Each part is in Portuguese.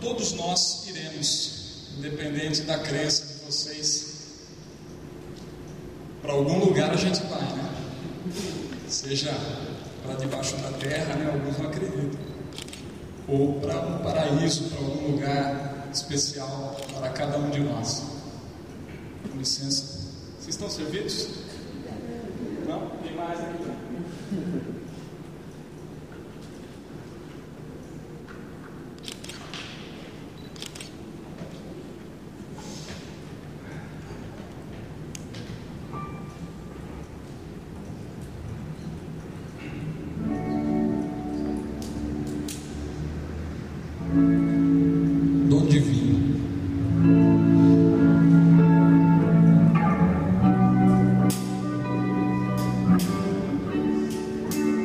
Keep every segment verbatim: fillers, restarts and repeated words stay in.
todos nós iremos, independente da crença de vocês, para algum lugar a gente vai, né? Seja para debaixo da terra, né? Alguns não acreditam, ou para um paraíso, para algum lugar especial para cada um de nós. Com licença, vocês estão servidos? Não? Tem mais aqui? Dom divino.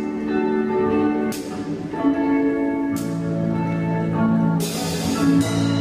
Música